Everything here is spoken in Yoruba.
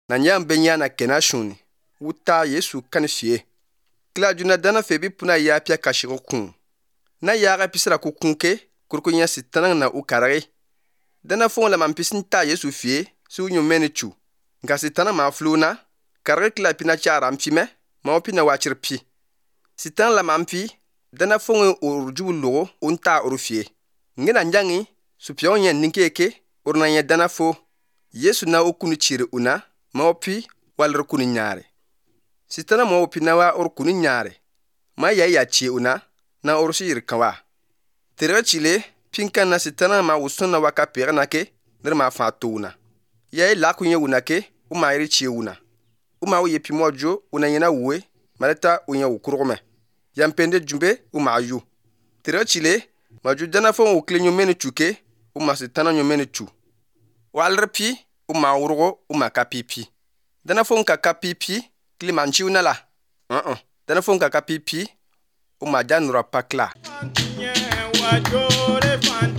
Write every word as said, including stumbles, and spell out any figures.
na nyam benya na kena shuni wuta Yesu kan fie kla juna dana febi puna ya pia kashigo kun na yaga pisra ku kunke kurkunya sitana na ukarare dana fon la mampisin ta Yesu fie su nyumene chu nga sitana ma fluna karre kla pina chara mfime ma opina wachirpi sitana la mampi dana fon urju logo unta urfie ngina njangi supio nyen ninkeke urna nya dana fo Yesu na okunu chire una ma opi walr kunu nyaare sitana ma opi na wa or kunu nyaare ma ya ya chi una na orshir kawa tere chile pinkan na sitana ma usuna waka perna ke der ma fatuna ya la kunye una ke u ma iri chi una u ma uye pimojo una yena uwe maleta unya ukurome yampende jumbe u ma yu tere chile ma judana fo u klenyo menu chuke u ma sitana nyo menu chu walrpi u ma urgo u ma kapipi dana fo nka kapipi klimanchi una la uh uh dana fo nka kapipi uma janura pakla.